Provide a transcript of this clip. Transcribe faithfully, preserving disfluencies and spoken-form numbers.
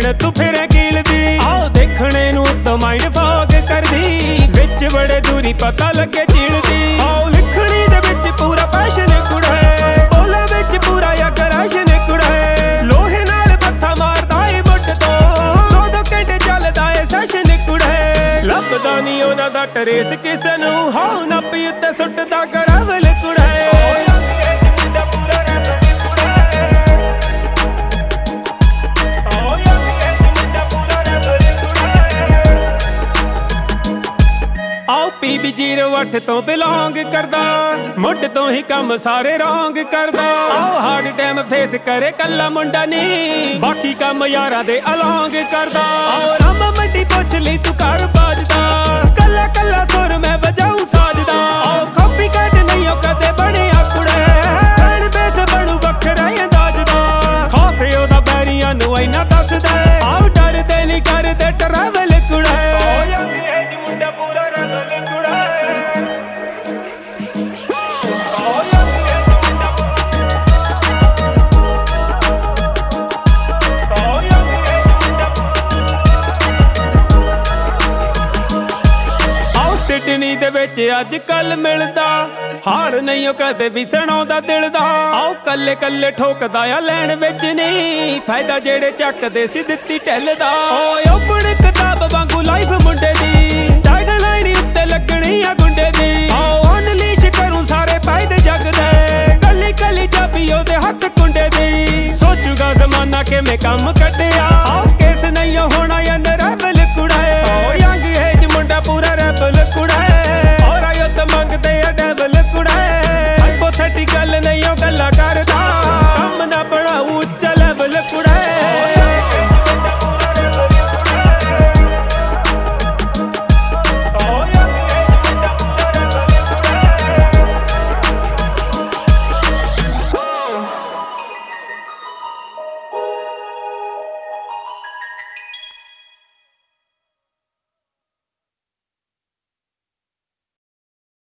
तू फिरे कीलदी आओ देखने नू तो माइंड फॉग करदी विच बड़े दूरी पता लगे चीलदी आओ लिखणी दे विच पूरा पैशन कुड़े बोले विच पूरा या कराशन कुड़े लोहे नाल मत्था मारदा ए मुट्ठ तो दो दो घंटे चलदा ए सैशन कुड़े ਲੱਭਦਾ ਨੀ ਉਹਨਾਂ ਦਾ ਟਰੇਸ ਕਿਸ ਨੂੰ ਹਾਉ ਨੱਪੀ ਉੱਤੇ ਸੁੱਟਦਾ ਕਰਾਵਲ ਕੁੜੇ ਆਓ ਪੀਬੀ ਜ਼ੀਰੋ ਅੱਠ ਤੋਂ ਬਿਲੋਂਗ ਕਰਦਾ ਮੁੱਢ ਤੋਂ ਹੀ ਕੰਮ ਸਾਰੇ ਰੌਂਗ ਕਰਦਾ ਆਓ ਹਾਰਡ ਟਾਈਮ ਫੇਸ ਕਰੇ ਕੱਲਾ ਮੁੰਡਾ ਨੀ ਬਾਕੀ ਕੰਮ ਯਾਰਾਂ ਦੇ ਅਲੌਂਗ ਕਰਦਾ ਆਓ ਰਾਮਾ ਮੰਡੀ ਪੁੱਛ ਲਈ ਤੂੰ ਘਰ ਬਾਜਦਾ ਕੱਲਾ ਕੱਲਾ ਸੁਰ ਮੈਂ ਵਜਾਉ ਸਾਜਦਾ ਆਓ ਕਾਪੀ ਕੱਟ ਨਹੀਂ ਉਹ ਕਦੇ ਬਣਿਆ ਕੁੜੇ ਐਨ ਬੇਸ ਬਣੂ ਵੱਖਰਾ ਅੰਦਾਜ਼ ਦਾ ਖਾਫੇ ਉਹਦਾ ਬੈਰੀਆਂ ਨੂੰ ਇੰਨਾ ਦੱਸਦਾ ਆਓ ਡਰਦੇ ਨਹੀਂ ਕਰਦੇ ਟਰੈਵਲ ਕੁੜੇ ਸਿਡਨੀ ਦੇ ਵਿੱਚ ਅੱਜ ਕੱਲ ਮਿਲਦਾ ਹਾਲ ਨਹੀਂ ਉਹ ਕਦੇ ਵੀ ਸੁਣਾਉਂਦਾ ਦਿਲ ਦਾ ਆਓ ਕੱਲੇ ਕੱਲੇ ਠੋਕਦਾ ਆ ਲੈਣ ਵਿੱਚ ਨਹੀਂ ਫਾਇਦਾ ਜਿਹੜੇ ਚੱਕਦੇ ਸੀ ਦਿੱਤੀ ਢਿੱਲ ਦਾ ਓਏ ਓਪਣ